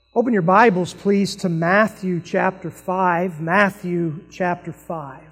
Open your Bibles, please, to Matthew chapter 5. Matthew chapter 5.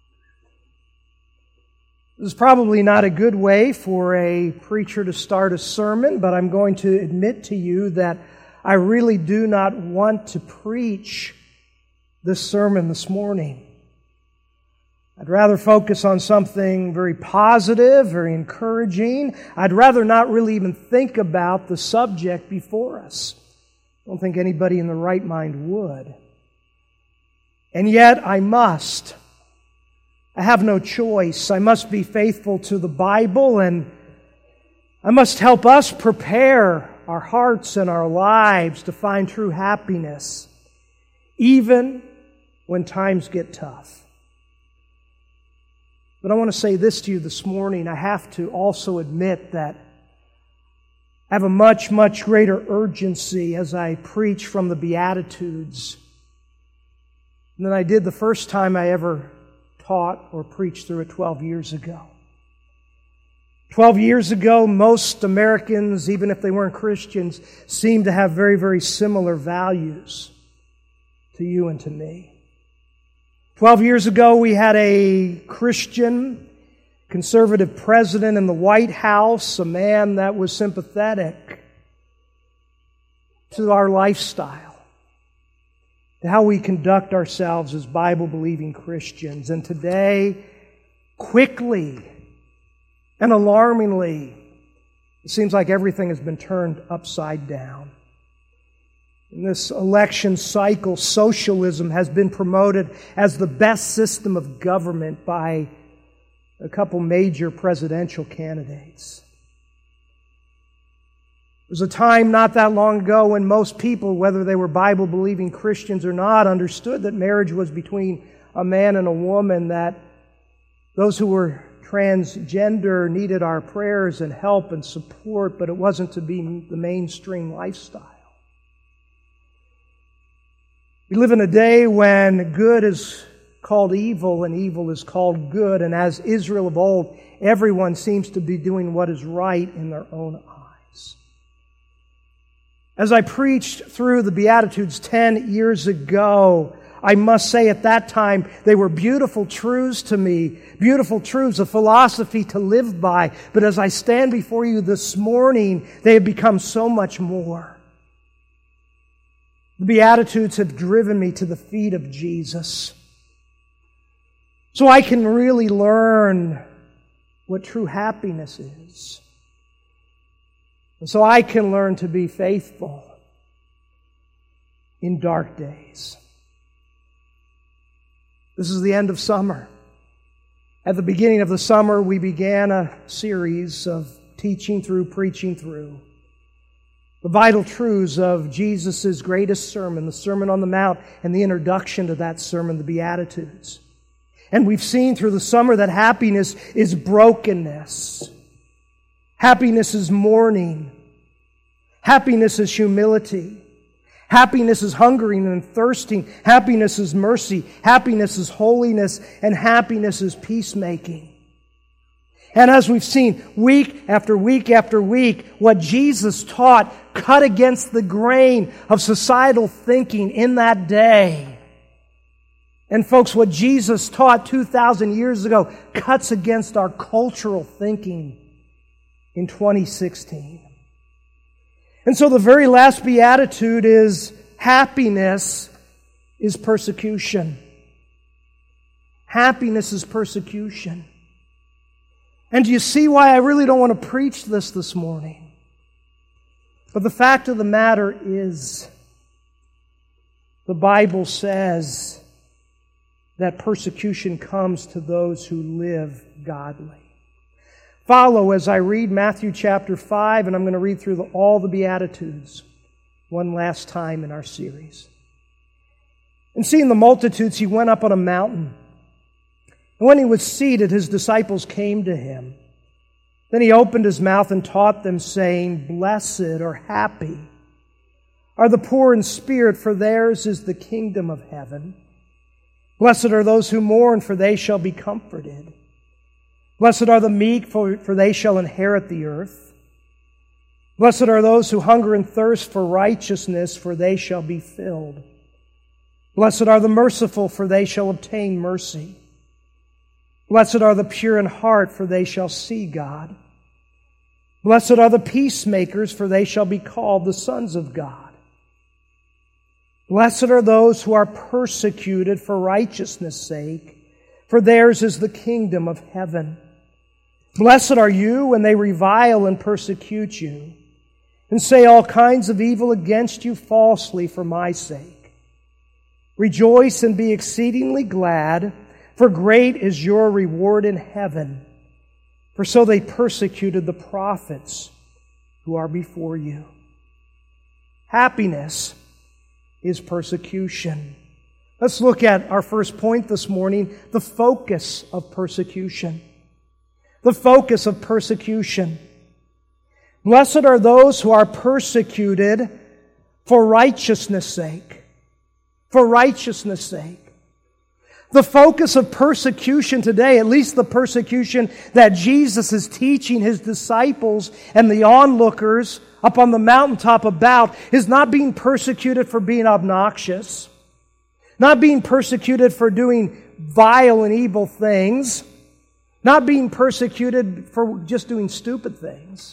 This is probably not a good way for a preacher to start a sermon, but I'm going to admit to you that I really do not want to preach this sermon this morning. I'd rather focus on something very positive, very encouraging. I'd rather not really even think about the subject before us. I don't think anybody in the right mind would. And yet I must. I have no choice. I must be faithful to the Bible, and I must help us prepare our hearts and our lives to find true happiness, even when times get tough. But I want to say this to you this morning. I have to also admit that I have a much, much greater urgency as I preach from the Beatitudes than I did the first time I ever taught or preached through it 12 years ago. 12 years ago, most Americans, even if they weren't Christians, seemed to have very, very similar values to you and to me. 12 years ago, we had a Christian conservative president in the White House, a man that was sympathetic to our lifestyle, to how we conduct ourselves as Bible-believing Christians. And today, quickly and alarmingly, it seems like everything has been turned upside down. In this election cycle, socialism has been promoted as the best system of government by a couple major presidential candidates. There was a time not that long ago when most people, whether they were Bible-believing Christians or not, understood that marriage was between a man and a woman, that those who were transgender needed our prayers and help and support, but it wasn't to be the mainstream lifestyle. We live in a day when good is called evil and evil is called good, and as Israel of old, everyone seems to be doing what is right in their own eyes. As I preached through the Beatitudes 10 years ago, I must say at that time they were beautiful truths to me, beautiful truths, a philosophy to live by, but as I stand before you this morning, they have become so much more. The Beatitudes have driven me to the feet of Jesus, so I can really learn what true happiness is. And so I can learn to be faithful in dark days. This is the end of summer. At the beginning of the summer, we began a series of preaching through the vital truths of Jesus' greatest sermon, the Sermon on the Mount, and the introduction to that sermon, the Beatitudes. And we've seen through the summer that happiness is brokenness. Happiness is mourning. Happiness is humility. Happiness is hungering and thirsting. Happiness is mercy. Happiness is holiness. And happiness is peacemaking. And as we've seen week after week after week, what Jesus taught cut against the grain of societal thinking in that day. And folks, what Jesus taught 2,000 years ago cuts against our cultural thinking in 2016. And so the very last beatitude is happiness is persecution. Happiness is persecution. And do you see why I really don't want to preach this morning? But the fact of the matter is, the Bible says that persecution comes to those who live godly. Follow as I read Matthew chapter 5, and I'm going to read through all the Beatitudes one last time in our series. And seeing the multitudes, he went up on a mountain. And when he was seated, his disciples came to him. Then he opened his mouth and taught them, saying, "Blessed or happy are the poor in spirit, for theirs is the kingdom of heaven. Blessed are those who mourn, for they shall be comforted. Blessed are the meek, for they shall inherit the earth. Blessed are those who hunger and thirst for righteousness, for they shall be filled. Blessed are the merciful, for they shall obtain mercy. Blessed are the pure in heart, for they shall see God. Blessed are the peacemakers, for they shall be called the sons of God. Blessed are those who are persecuted for righteousness' sake, for theirs is the kingdom of heaven. Blessed are you when they revile and persecute you, and say all kinds of evil against you falsely for my sake. Rejoice and be exceedingly glad, for great is your reward in heaven. For so they persecuted the prophets who are before you. Happiness is persecution. Let's look at our first point this morning, the focus of persecution. The focus of persecution. Blessed are those who are persecuted for righteousness' sake. For righteousness' sake. The focus of persecution today, at least the persecution that Jesus is teaching His disciples and the onlookers up on the mountaintop about, is not being persecuted for being obnoxious, not being persecuted for doing vile and evil things, not being persecuted for just doing stupid things.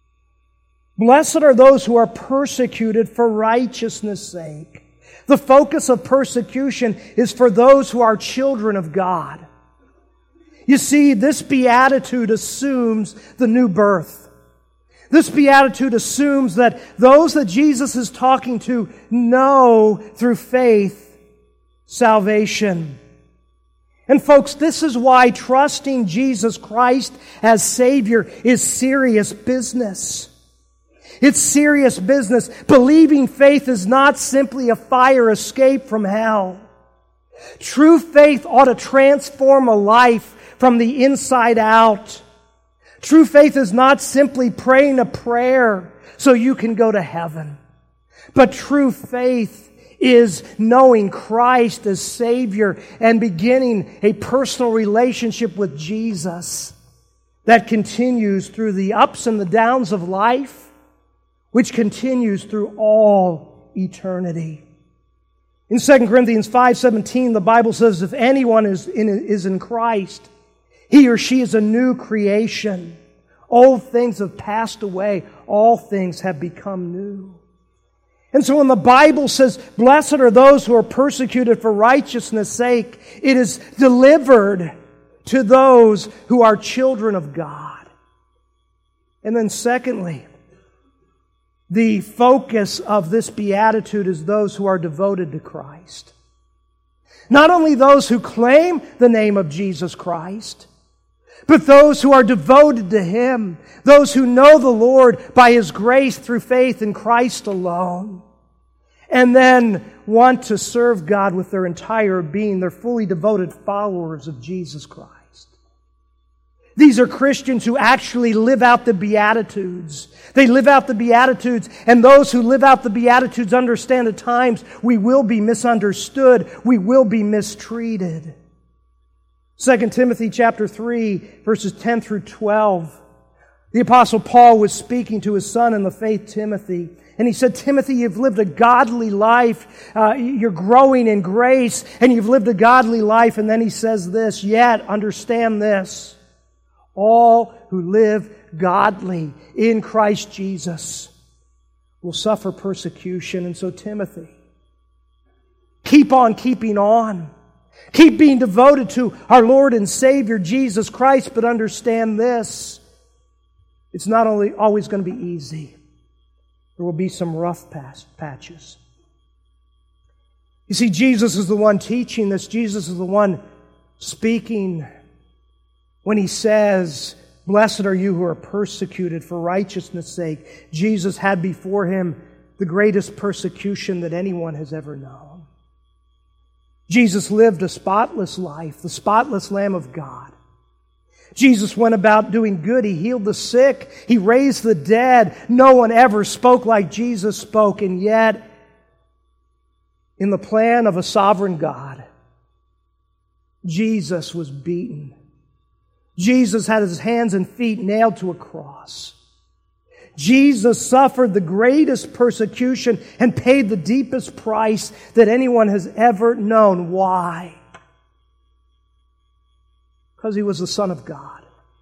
Blessed are those who are persecuted for righteousness' sake. The focus of persecution is for those who are children of God. You see, this beatitude assumes the new birth. This beatitude assumes that those that Jesus is talking to know through faith salvation. And folks, this is why trusting Jesus Christ as Savior is serious business. It's serious business. Believing faith is not simply a fire escape from hell. True faith ought to transform a life from the inside out. True faith is not simply praying a prayer so you can go to heaven. But true faith is knowing Christ as Savior and beginning a personal relationship with Jesus that continues through the ups and the downs of life, which continues through all eternity. In 2 Corinthians 5:17, the Bible says, if anyone is in Christ, he or she is a new creation. Old things have passed away. All things have become new. And so when the Bible says, blessed are those who are persecuted for righteousness' sake, it is delivered to those who are children of God. And then secondly, the focus of this beatitude is those who are devoted to Christ. Not only those who claim the name of Jesus Christ, but those who are devoted to Him, those who know the Lord by His grace through faith in Christ alone, and then want to serve God with their entire being. They're fully devoted followers of Jesus Christ. These are Christians who actually live out the Beatitudes. They live out the Beatitudes, and those who live out the Beatitudes understand at times we will be misunderstood, we will be mistreated. 2 Timothy chapter 3, verses 10 through 12. The Apostle Paul was speaking to his son in the faith, Timothy, and he said, Timothy, you've lived a godly life, you're growing in grace, and you've lived a godly life. And then he says this, yet understand this, all who live godly in Christ Jesus will suffer persecution. And so, Timothy, keep on keeping on. Keep being devoted to our Lord and Savior, Jesus Christ, but understand this. It's not only always going to be easy. There will be some rough patches. You see, Jesus is the one teaching this. Jesus is the one speaking when He says, blessed are you who are persecuted for righteousness' sake. Jesus had before Him the greatest persecution that anyone has ever known. Jesus lived a spotless life, the spotless Lamb of God. Jesus went about doing good. He healed the sick. He raised the dead. No one ever spoke like Jesus spoke. And yet, in the plan of a sovereign God, Jesus was beaten. Jesus had His hands and feet nailed to a cross. Jesus suffered the greatest persecution and paid the deepest price that anyone has ever known. Why? Because He was the Son of God.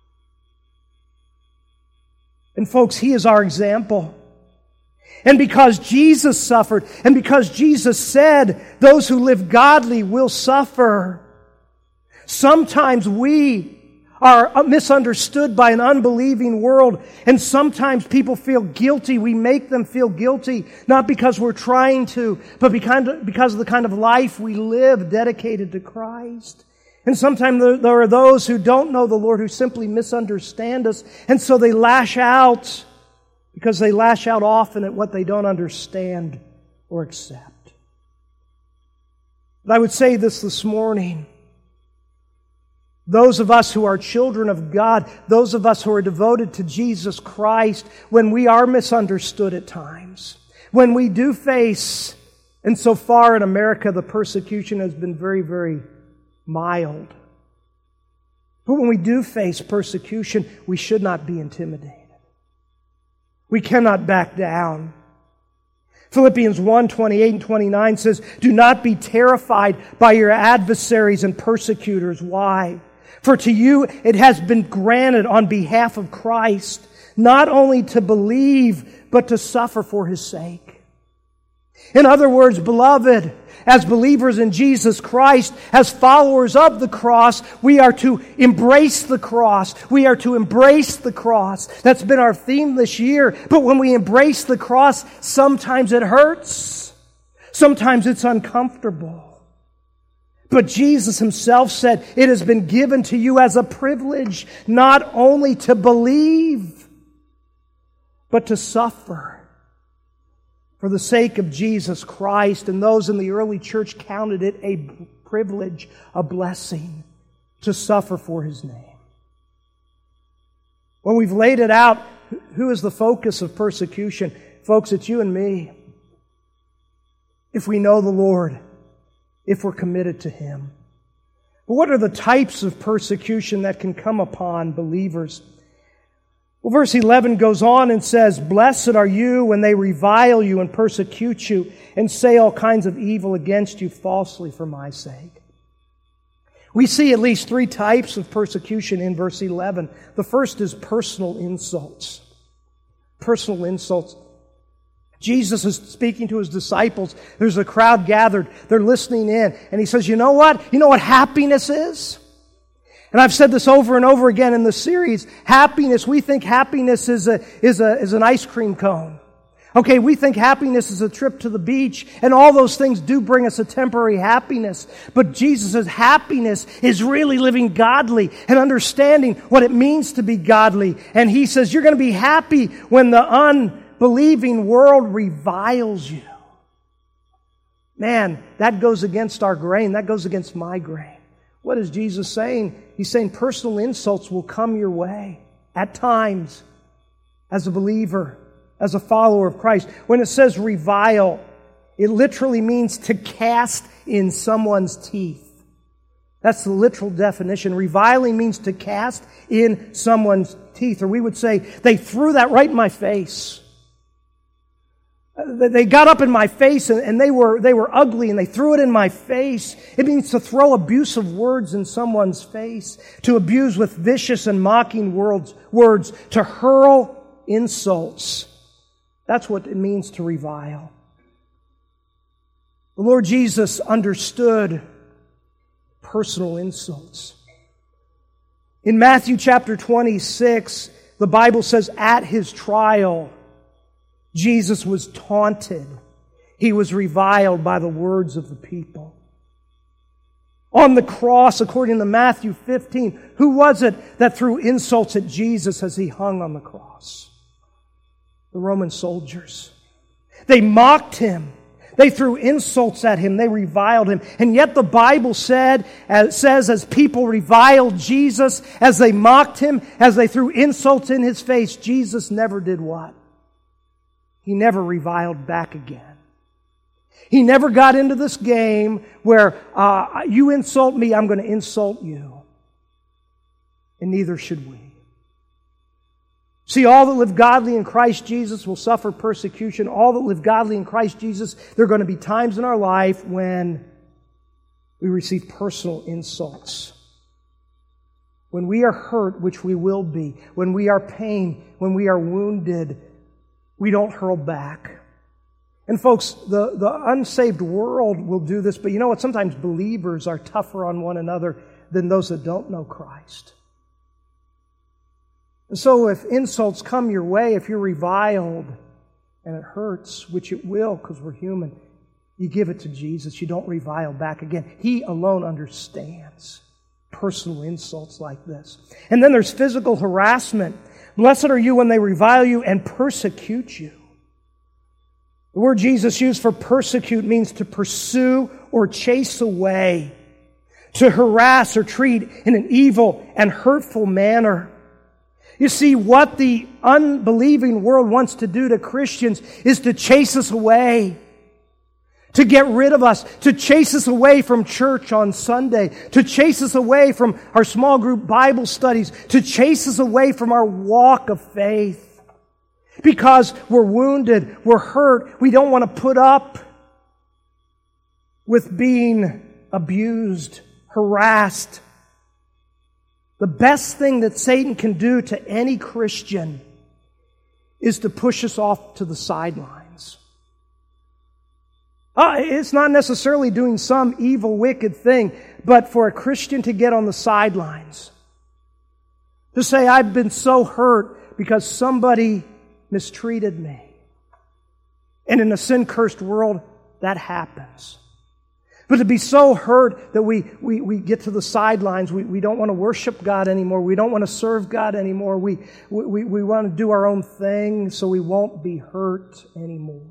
And folks, He is our example. And because Jesus suffered, and because Jesus said, those who live godly will suffer, sometimes we are misunderstood by an unbelieving world, and sometimes people feel guilty. We make them feel guilty, not because we're trying to, but because of the kind of life we live dedicated to Christ. And sometimes there are those who don't know the Lord who simply misunderstand us, and so they lash out because they lash out often at what they don't understand or accept. But I would say this morning. Those of us who are children of God, those of us who are devoted to Jesus Christ, when we are misunderstood at times, when we do face, and so far in America the persecution has been very, very mild. But when we do face persecution, we should not be intimidated. We cannot back down. Philippians 1:28 and 29 says, "Do not be terrified by your adversaries and persecutors." Why? "For to you it has been granted on behalf of Christ, not only to believe, but to suffer for His sake." In other words, beloved, as believers in Jesus Christ, as followers of the cross, we are to embrace the cross. We are to embrace the cross. That's been our theme this year. But when we embrace the cross, sometimes it hurts. Sometimes it's uncomfortable. But Jesus Himself said, it has been given to you as a privilege not only to believe, but to suffer for the sake of Jesus Christ. And those in the early church counted it a privilege, a blessing, to suffer for His name. When we've laid it out, who is the focus of persecution? Folks, it's you and me. If we know the Lord, if we're committed to Him. But what are the types of persecution that can come upon believers? Well, verse 11 goes on and says, "Blessed are you when they revile you and persecute you and say all kinds of evil against you falsely for my sake." We see at least three types of persecution in verse 11. The first is personal insults. Personal insults. Jesus is speaking to His disciples. There's a crowd gathered. They're listening in. And He says, you know what? You know what happiness is? And I've said this over and over again in the series. Happiness, we think happiness is an ice cream cone. Okay, we think happiness is a trip to the beach, and all those things do bring us a temporary happiness. But Jesus says happiness is really living godly and understanding what it means to be godly. And He says you're going to be happy when the unbelieving world reviles you. Man, that goes against our grain. That goes against my grain. What is Jesus saying? He's saying personal insults will come your way at times as a believer, as a follower of Christ. When it says revile, it literally means to cast in someone's teeth. That's the literal definition. Reviling means to cast in someone's teeth. Or we would say, they threw that right in my face. They got up in my face and they were ugly and they threw it in my face. It means to throw abusive words in someone's face, to abuse with vicious and mocking words, to hurl insults. That's what it means to revile. The Lord Jesus understood personal insults. In Matthew chapter 26, the Bible says, at His trial, Jesus was taunted. He was reviled by the words of the people. On the cross, according to Matthew 15, who was it that threw insults at Jesus as He hung on the cross? The Roman soldiers. They mocked Him. They threw insults at Him. They reviled Him. And yet the Bible says as people reviled Jesus, as they mocked Him, as they threw insults in His face, Jesus never did what? He never reviled back again. He never got into this game where you insult me, I'm going to insult you. And neither should we. See, all that live godly in Christ Jesus will suffer persecution. All that live godly in Christ Jesus, there are going to be times in our life when we receive personal insults. When we are hurt, which we will be, when we are pained, when we are wounded, we don't hurl back. And folks, the unsaved world will do this, but you know what? Sometimes believers are tougher on one another than those that don't know Christ. And so if insults come your way, if you're reviled, and it hurts, which it will because we're human, you give it to Jesus. You don't revile back again. He alone understands personal insults like this. And then there's physical harassment. Blessed are you when they revile you and persecute you. The word Jesus used for persecute means to pursue or chase away, to harass or treat in an evil and hurtful manner. You see, what the unbelieving world wants to do to Christians is to chase us away, to get rid of us, to chase us away from church on Sunday, to chase us away from our small group Bible studies, to chase us away from our walk of faith. Because we're wounded, we're hurt, we don't want to put up with being abused, harassed. The best thing that Satan can do to any Christian is to push us off to the sidelines. It's not necessarily doing some evil, wicked thing, but for a Christian to get on the sidelines. To say, I've been so hurt because somebody mistreated me. And in a sin-cursed world, that happens. But to be so hurt that we get to the sidelines, we don't want to worship God anymore, we don't want to serve God anymore, we want to do our own thing so we won't be hurt anymore.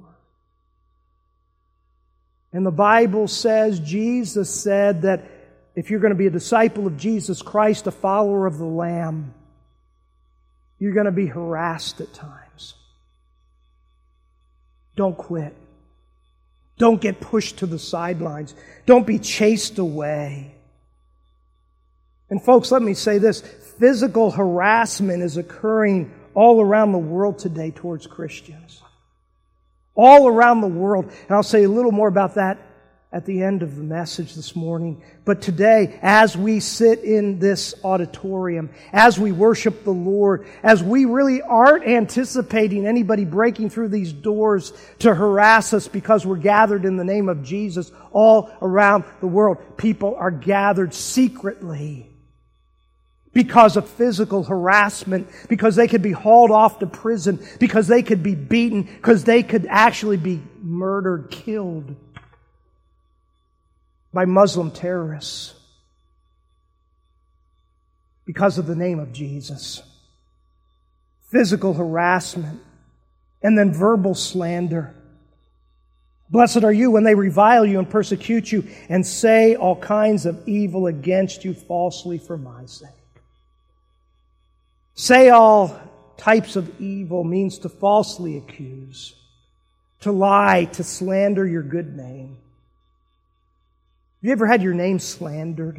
And the Bible says, Jesus said that if you're going to be a disciple of Jesus Christ, a follower of the Lamb, you're going to be harassed at times. Don't quit. Don't get pushed to the sidelines. Don't be chased away. And folks, let me say this. Physical harassment is occurring all around the world today towards Christians. All around the world. And I'll say a little more about that at the end of the message this morning. But today, as we sit in this auditorium, as we worship the Lord, as we really aren't anticipating anybody breaking through these doors to harass us because we're gathered in the name of Jesus, all around the world, people are gathered secretly because of physical harassment, because they could be hauled off to prison, because they could be beaten, because they could actually be murdered, killed by Muslim terrorists because of the name of Jesus. Physical harassment and then verbal slander. Blessed are you when they revile you and persecute you and say all kinds of evil against you falsely for my sake. Say all types of evil means to falsely accuse, to lie, to slander your good name. Have you ever had your name slandered? Have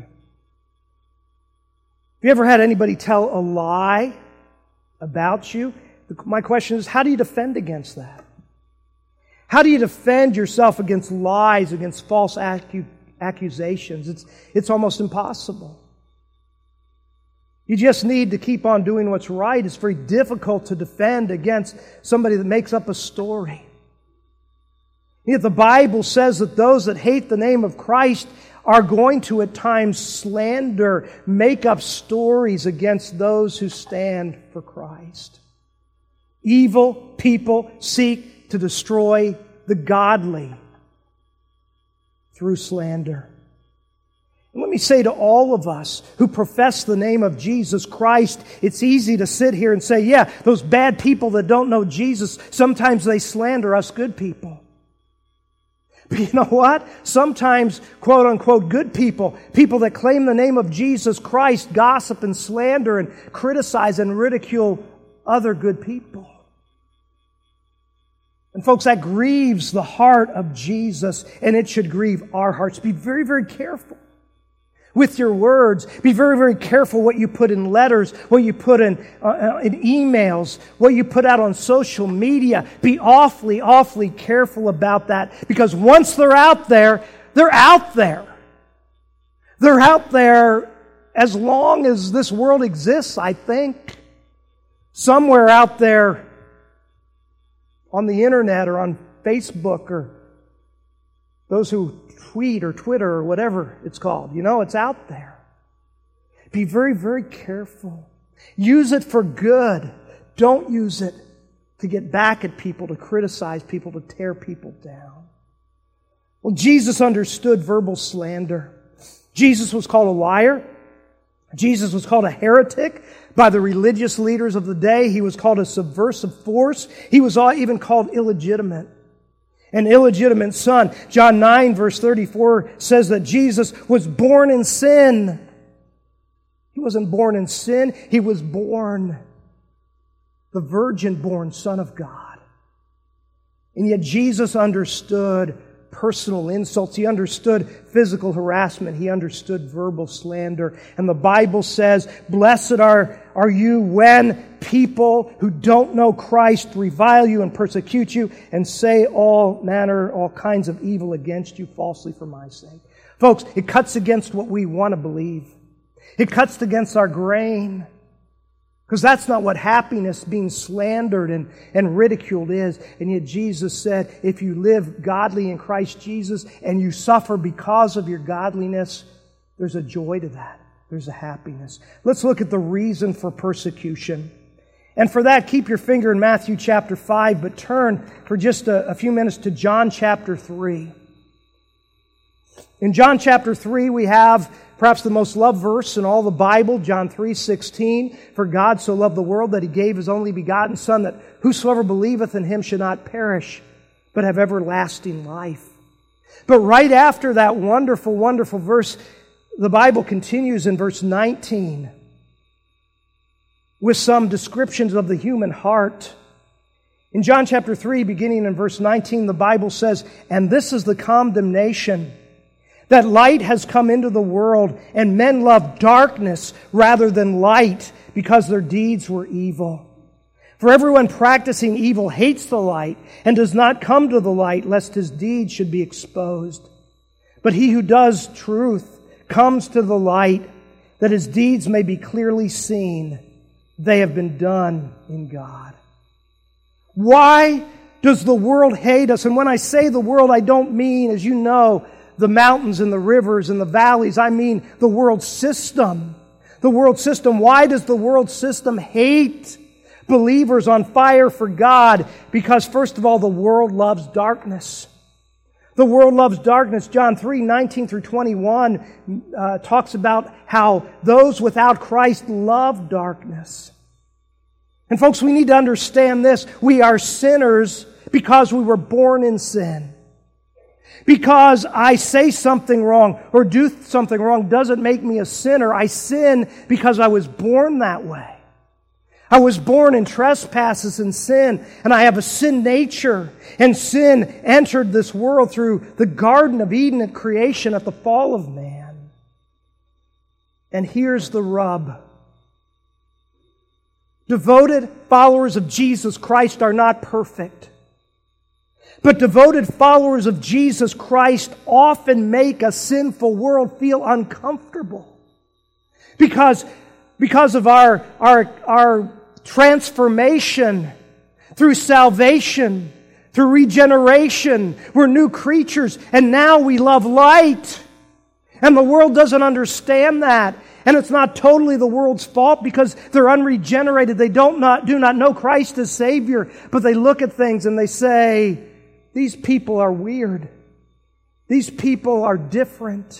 you ever had anybody tell a lie about you? My question is, how do you defend against that? How do you defend yourself against lies, against false accusations? It's almost impossible. You just need to keep on doing what's right. It's very difficult to defend against somebody that makes up a story. Yet the Bible says that those that hate the name of Christ are going to at times slander, make up stories against those who stand for Christ. Evil people seek to destroy the godly through slander. And let me say to all of us who profess the name of Jesus Christ, it's easy to sit here and say, yeah, those bad people that don't know Jesus, sometimes they slander us good people. But you know what? Sometimes, quote unquote, good people, people that claim the name of Jesus Christ, gossip and slander and criticize and ridicule other good people. And folks, that grieves the heart of Jesus, and it should grieve our hearts. Be very, very careful. with your words. Be very, very careful what you put in letters, what you put in emails, what you put out on social media. Be awfully, awfully careful about that, because once they're out there, they're out there. They're out there as long as this world exists, I think. Somewhere out there on the internet or on Facebook or those who tweet or Twitter or whatever it's called. You know, it's out there. Be very, very careful. Use it for good. Don't use it to get back at people, to criticize people, to tear people down. Well, Jesus understood verbal slander. Jesus was called a liar. Jesus was called a heretic by the religious leaders of the day. He was called a subversive force. He was even called illegitimate. An illegitimate son. John 9 verse 34 says that Jesus was born in sin. He wasn't born in sin. He was born the virgin-born Son of God. And yet Jesus understood personal insults. He understood physical harassment. He understood verbal slander. And the Bible says, blessed are you when people who don't know Christ revile you and persecute you and say all kinds of evil against you falsely for my sake. Folks, it cuts against what we want to believe. It cuts against our grain. Because that's not what happiness, being slandered and ridiculed is. And yet Jesus said, if you live godly in Christ Jesus and you suffer because of your godliness, there's a joy to that. There's a happiness. Let's look at the reason for persecution. And for that, keep your finger in Matthew chapter 5, but turn for just a few minutes to John chapter 3. In John chapter 3, we have perhaps the most loved verse in all the Bible, John 3:16. For God so loved the world that He gave His only begotten Son, that whosoever believeth in Him should not perish, but have everlasting life. But right after that wonderful, wonderful verse, the Bible continues in verse 19 with some descriptions of the human heart. In John chapter 3, beginning in verse 19, the Bible says, and this is the condemnation, that light has come into the world, and men love darkness rather than light, because their deeds were evil. For everyone practicing evil hates the light, and does not come to the light, lest his deeds should be exposed. But he who does truth comes to the light, that his deeds may be clearly seen. They have been done in God. Why does the world hate us? And when I say the world, I don't mean, as you know, the mountains and the rivers and the valleys. I mean the world system. The world system. Why does the world system hate believers on fire for God? Because first of all, the world loves darkness. The world loves darkness. John 3:19 through 21 talks about how those without Christ love darkness. And folks, we need to understand this. We are sinners because we were born in sin. Because I say something wrong or do something wrong doesn't make me a sinner. I sin because I was born that way. I was born in trespasses and sin, and I have a sin nature. And sin entered this world through the Garden of Eden at creation at the fall of man. And here's the rub. Devoted followers of Jesus Christ are not perfect. But devoted followers of Jesus Christ often make a sinful world feel uncomfortable. Because of our transformation through salvation, through regeneration, we're new creatures, and now we love light. And the world doesn't understand that. And it's not totally the world's fault because they're unregenerated. They do not know Christ as Savior. But they look at things and they say, these people are weird. These people are different.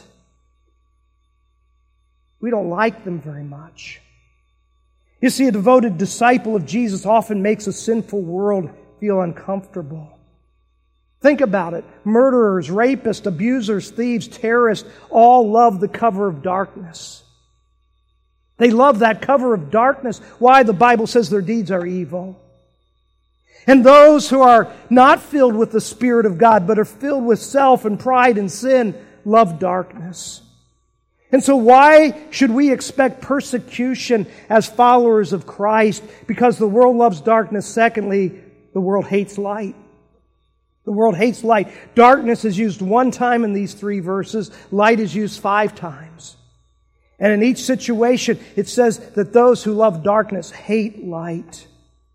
We don't like them very much. You see, a devoted disciple of Jesus often makes a sinful world feel uncomfortable. Think about it. Murderers, rapists, abusers, thieves, terrorists all love the cover of darkness. They love that cover of darkness. Why? The Bible says their deeds are evil. And those who are not filled with the Spirit of God, but are filled with self and pride and sin, love darkness. And so why should we expect persecution as followers of Christ? Because the world loves darkness. Secondly, the world hates light. The world hates light. Darkness is used one time in these 3 verses. Light is used 5 times. And in each situation, it says that those who love darkness hate light.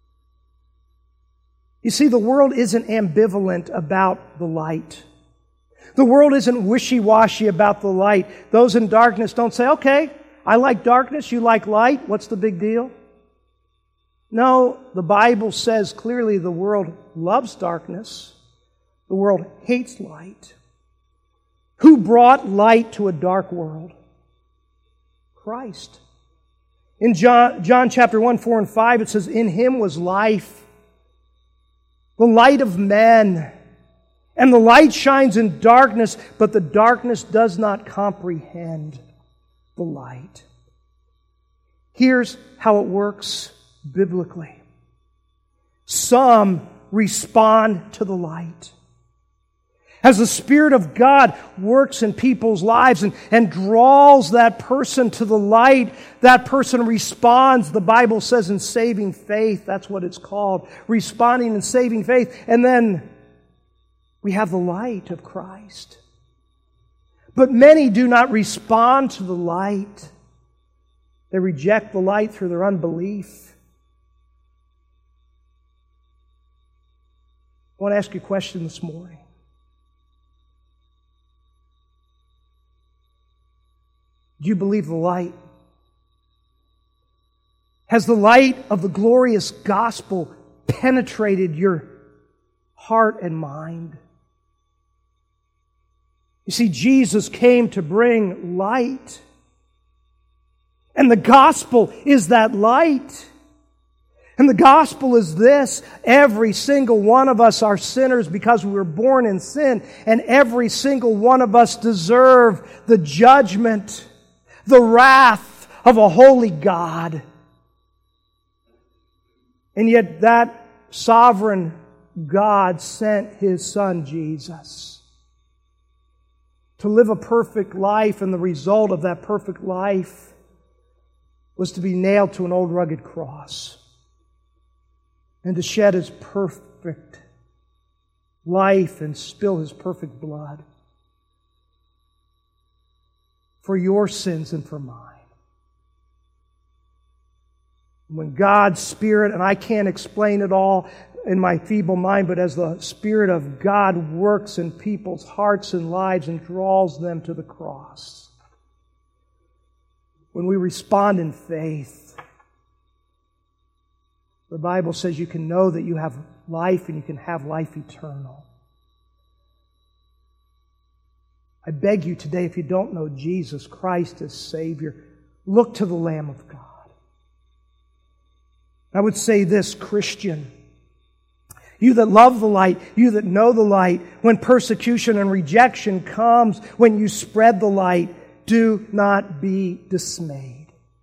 You see, the world isn't ambivalent about the light. The world isn't wishy-washy about the light. Those in darkness don't say, okay, I like darkness, you like light, what's the big deal? No, the Bible says clearly the world loves darkness. The world hates light. Who brought light to a dark world? Christ. In John chapter 1, 4, and 5, it says, in Him was life, the light of men. And the light shines in darkness, but the darkness does not comprehend the light. Here's how it works biblically. Some respond to the light. As the Spirit of God works in people's lives and draws that person to the light, that person responds, the Bible says, in saving faith. That's what it's called. Responding in saving faith. And then we have the light of Christ. But many do not respond to the light. They reject the light through their unbelief. I want to ask you a question this morning. Do you believe the light? Has the light of the glorious gospel penetrated your heart and mind? You see, Jesus came to bring light. And the gospel is that light. And the gospel is this: every single one of us are sinners because we were born in sin, and every single one of us deserve the judgment, the wrath of a holy God. And yet that sovereign God sent His Son Jesus to live a perfect life, and the result of that perfect life was to be nailed to an old rugged cross and to shed His perfect life and spill His perfect blood for your sins and for mine. When God's Spirit, and I can't explain it all in my feeble mind, but as the Spirit of God works in people's hearts and lives and draws them to the cross, when we respond in faith, the Bible says you can know that you have life and you can have life eternal. I beg you today, if you don't know Jesus Christ as Savior, look to the Lamb of God. I would say this, Christian, you that love the light, you that know the light, when persecution and rejection comes, when you spread the light, do not be dismayed.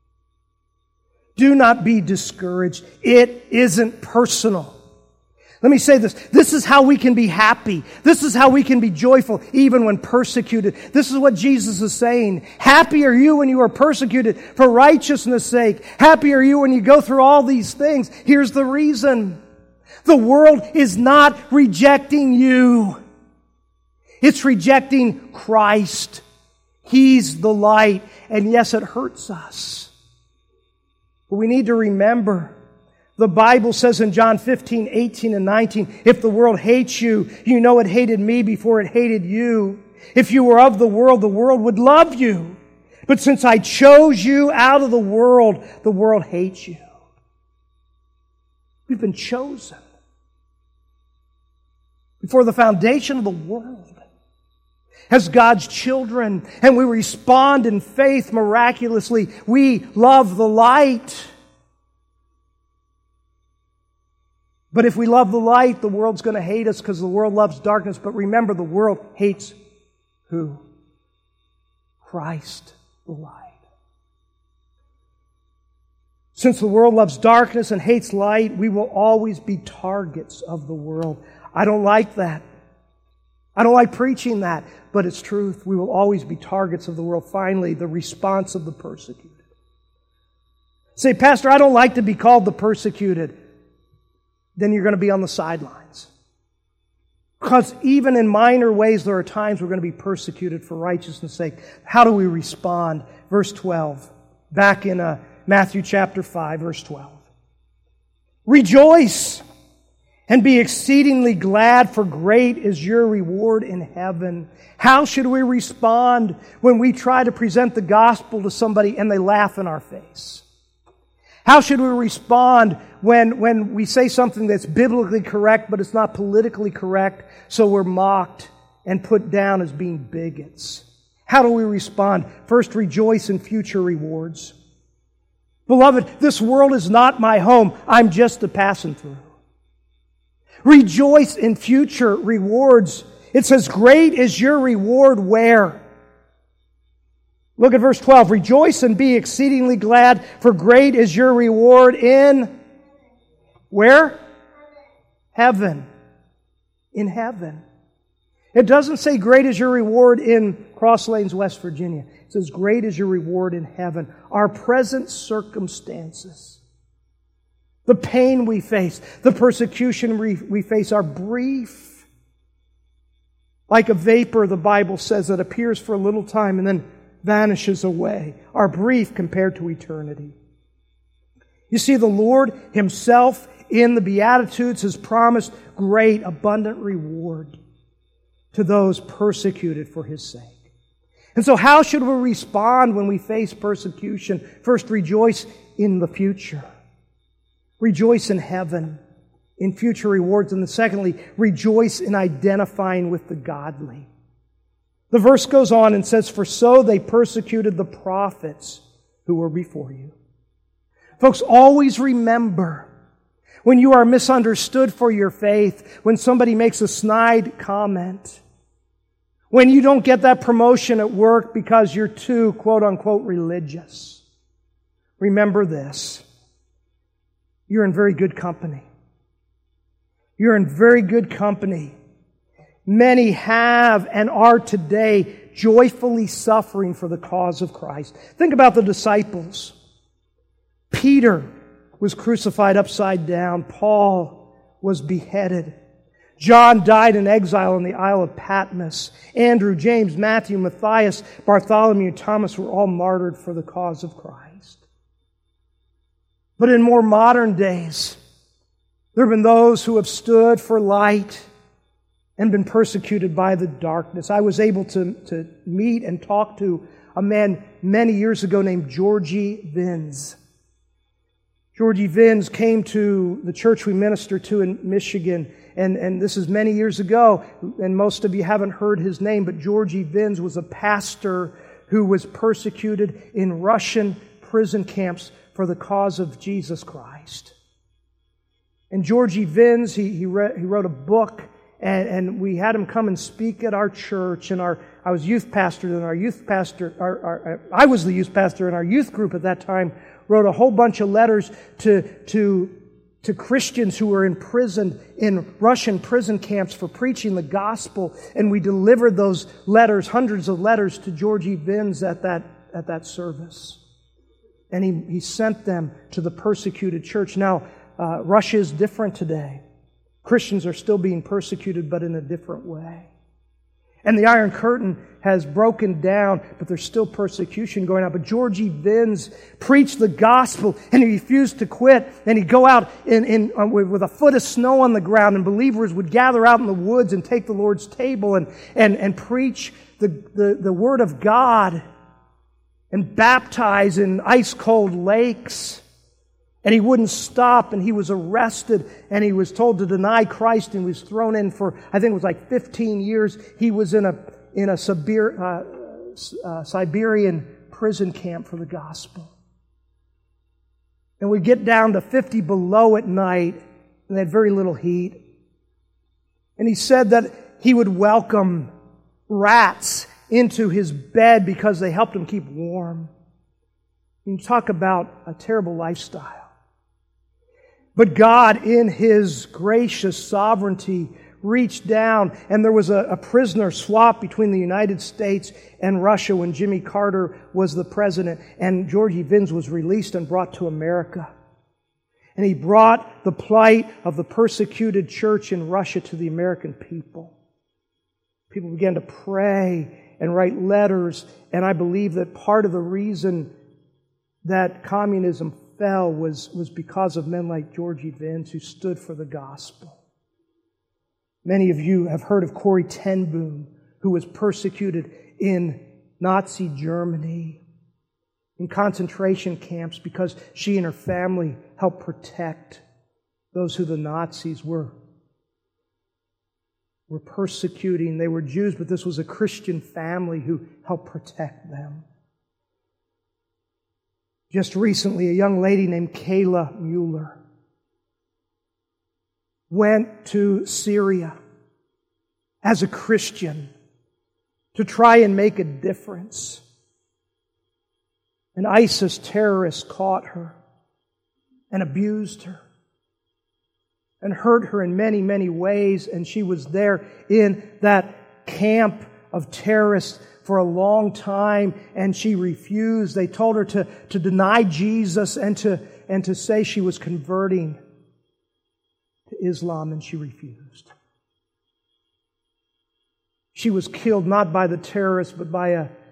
Do not be discouraged. It isn't personal. Let me say this. This is how we can be happy. This is how we can be joyful even when persecuted. This is what Jesus is saying. Happy are you when you are persecuted for righteousness' sake. Happy are you when you go through all these things. Here's the reason. The world is not rejecting you. It's rejecting Christ. He's the light. And yes, it hurts us. But we need to remember, the Bible says in John 15, 18, and 19, if the world hates you, you know it hated me before it hated you. If you were of the world would love you. But since I chose you out of the world hates you. We've been chosen before the foundation of the world as God's children, and we respond in faith miraculously. We love the light. But if we love the light, the world's going to hate us because the world loves darkness. But remember, the world hates who? Christ, the light. Since the world loves darkness and hates light, we will always be targets of the world. I don't like that. I don't like preaching that, but it's truth. We will always be targets of the world. Finally, the response of the persecuted. Say, Pastor, I don't like to be called the persecuted. Then you're going to be on the sidelines. Because even in minor ways, there are times we're going to be persecuted for righteousness' sake. How do we respond? Verse 12. Back in Matthew chapter 5, verse 12. Rejoice and be exceedingly glad, for great is your reward in heaven. How should we respond when we try to present the gospel to somebody and they laugh in our face? How should we respond when we say something that's biblically correct, but it's not politically correct, so we're mocked and put down as being bigots? How do we respond? First, rejoice in future rewards. Beloved, this world is not my home. I'm just a passing through. Rejoice in future rewards. It says, great is your reward where? Look at verse 12. Rejoice and be exceedingly glad, for great is your reward in where? Heaven. In heaven. It doesn't say great is your reward in Cross Lanes, West Virginia. It says great is your reward in heaven. Our present circumstances, the pain we face, the persecution we face are brief. Like a vapor, the Bible says, that appears for a little time and then vanishes away. Are brief compared to eternity. You see, the Lord Himself in the Beatitudes has promised great, abundant reward to those persecuted for His sake. And so how should we respond when we face persecution? First, rejoice in the future. Rejoice in heaven, in future rewards. And then secondly, rejoice in identifying with the godly. The verse goes on and says, for so they persecuted the prophets who were before you. Folks, always remember, when you are misunderstood for your faith, when somebody makes a snide comment, when you don't get that promotion at work because you're too, quote unquote, religious, remember this. You're in very good company. You're in very good company. Many have and are today joyfully suffering for the cause of Christ. Think about the disciples. Peter was crucified upside down. Paul was beheaded. John died in exile on the Isle of Patmos. Andrew, James, Matthew, Matthias, Bartholomew, and Thomas were all martyred for the cause of Christ. But in more modern days, there have been those who have stood for light and been persecuted by the darkness. I was able to meet and talk to a man many years ago named Georgie Vins. Georgie Vins came to the church we minister to in Michigan, and this is many years ago, and most of you haven't heard his name, but Georgie Vins was a pastor who was persecuted in Russian prison camps for the cause of Jesus Christ. And Georgie Vins, he wrote a book, and we had him come and speak at our church. And I was youth pastor, and I was the youth pastor, and our youth group at that time wrote a whole bunch of letters to Christians who were imprisoned in Russian prison camps for preaching the gospel. And we delivered those letters, hundreds of letters, to Georgie Vins at that service. And he sent them to the persecuted church. Now, Russia is different today. Christians are still being persecuted, but in a different way. And the Iron Curtain has broken down, but there's still persecution going on. But Georgie Vins preached the gospel, and he refused to quit. And he'd go out with a foot of snow on the ground, and believers would gather out in the woods and take the Lord's table and preach the Word of God and baptize in ice-cold lakes. And he wouldn't stop, and he was arrested, and he was told to deny Christ, and he was thrown in for, I think it was like 15 years. He was in a Siberian prison camp for the gospel. And we'd get down to 50 below at night, and they had very little heat. And he said that he would welcome rats into his bed because they helped him keep warm. You talk about a terrible lifestyle. But God, in His gracious sovereignty, reached down, and there was a prisoner swap between the United States and Russia when Jimmy Carter was the president, and Georgie Vins was released and brought to America. And he brought the plight of the persecuted church in Russia to the American people. People began to pray and write letters, and I believe that part of the reason that communism fell was because of men like Georgie Vins who stood for the gospel. Many of you have heard of Corrie ten Boom, who was persecuted in Nazi Germany, in concentration camps, because she and her family helped protect those who the Nazis were persecuting. They were Jews, but this was a Christian family who helped protect them. Just recently, a young lady named Kayla Mueller went to Syria as a Christian to try and make a difference. An ISIS terrorist caught her and abused her and hurt her in many, many ways, and she was there in that camp of terrorists for a long time, and she refused. They told her to deny Jesus and to say she was converting to Islam, and she refused. She was killed not by the terrorists, but by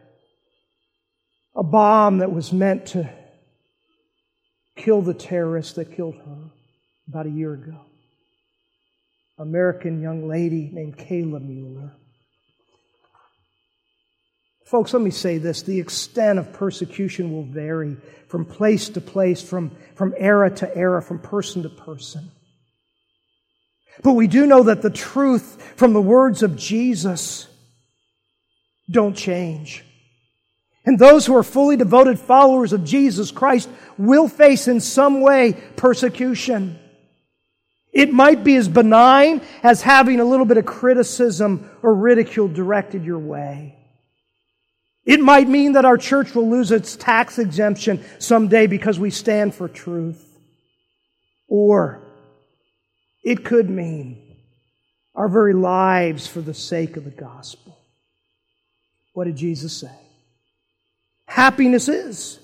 a bomb that was meant to kill the terrorists that killed her about a year ago. American young lady named Kayla Mueller. Folks, let me say this. The extent of persecution will vary from place to place, from era to era, from person to person. But we do know that the truth from the words of Jesus don't change. And those who are fully devoted followers of Jesus Christ will face in some way persecution. It might be as benign as having a little bit of criticism or ridicule directed your way. It might mean that our church will lose its tax exemption someday because we stand for truth. Or it could mean our very lives for the sake of the gospel. What did Jesus say? Happiness is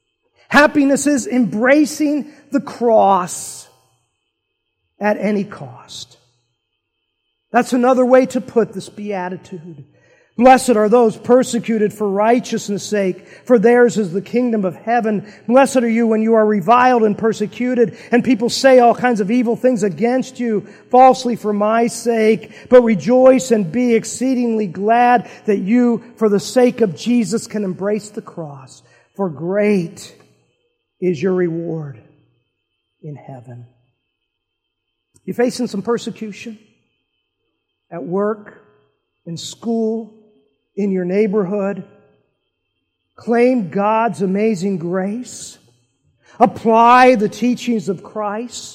embracing the cross at any cost. That's another way to put this beatitude. Blessed are those persecuted for righteousness' sake, for theirs is the kingdom of heaven. Blessed are you when you are reviled and persecuted, and people say all kinds of evil things against you, falsely for my sake. But rejoice and be exceedingly glad that you, for the sake of Jesus, can embrace the cross. For great is your reward in heaven. You facing some persecution? At work, in school, in your neighborhood? Claim God's amazing grace. Apply the teachings of Christ.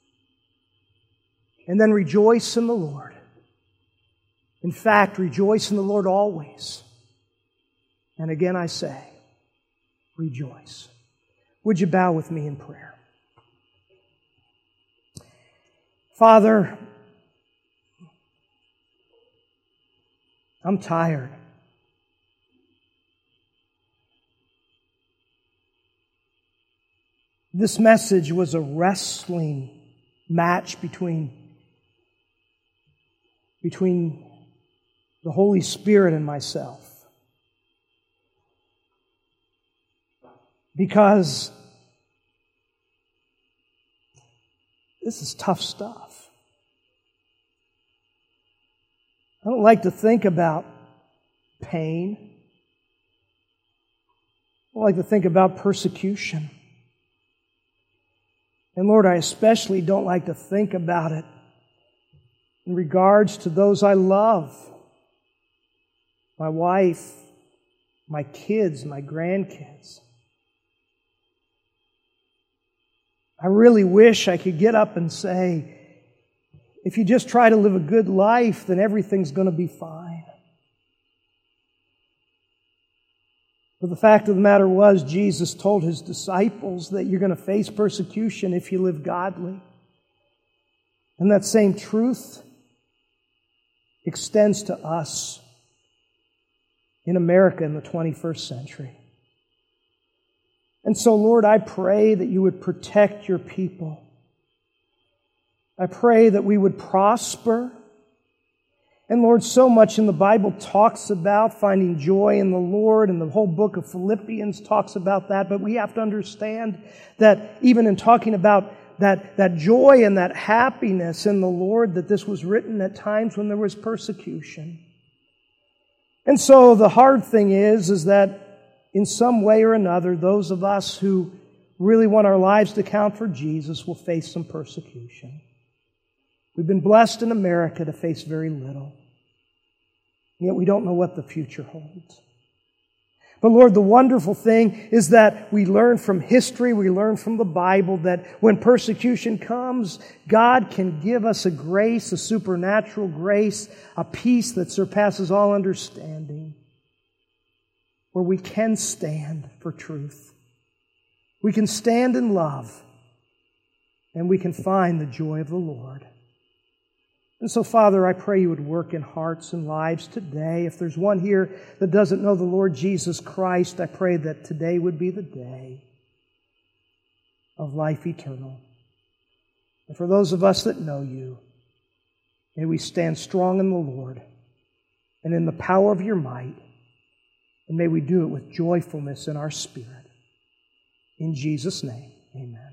And then rejoice in the Lord. In fact, rejoice in the Lord always. And again I say, rejoice. Would you bow with me in prayer? Father, I'm tired. This message was a wrestling match between the Holy Spirit and myself. Because this is tough stuff. I don't like to think about pain. I don't like to think about persecution. And Lord, I especially don't like to think about it in regards to those I love. My wife, my kids, my grandkids. I really wish I could get up and say, if you just try to live a good life, then everything's going to be fine. But the fact of the matter was, Jesus told His disciples that you're going to face persecution if you live godly. And that same truth extends to us in America in the 21st century. And so, Lord, I pray that you would protect your people. I pray that we would prosper. And Lord, so much in the Bible talks about finding joy in the Lord, and the whole book of Philippians talks about that, but we have to understand that even in talking about that joy and that happiness in the Lord, that this was written at times when there was persecution. And so the hard thing is that in some way or another, those of us who really want our lives to count for Jesus will face some persecution. We've been blessed in America to face very little. Yet we don't know what the future holds. But Lord, the wonderful thing is that we learn from history, we learn from the Bible that when persecution comes, God can give us a grace, a supernatural grace, a peace that surpasses all understanding, where we can stand for truth. We can stand in love, and we can find the joy of the Lord. And so, Father, I pray you would work in hearts and lives today. If there's one here that doesn't know the Lord Jesus Christ, I pray that today would be the day of life eternal. And for those of us that know you, may we stand strong in the Lord and in the power of your might, and may we do it with joyfulness in our spirit. In Jesus' name, amen.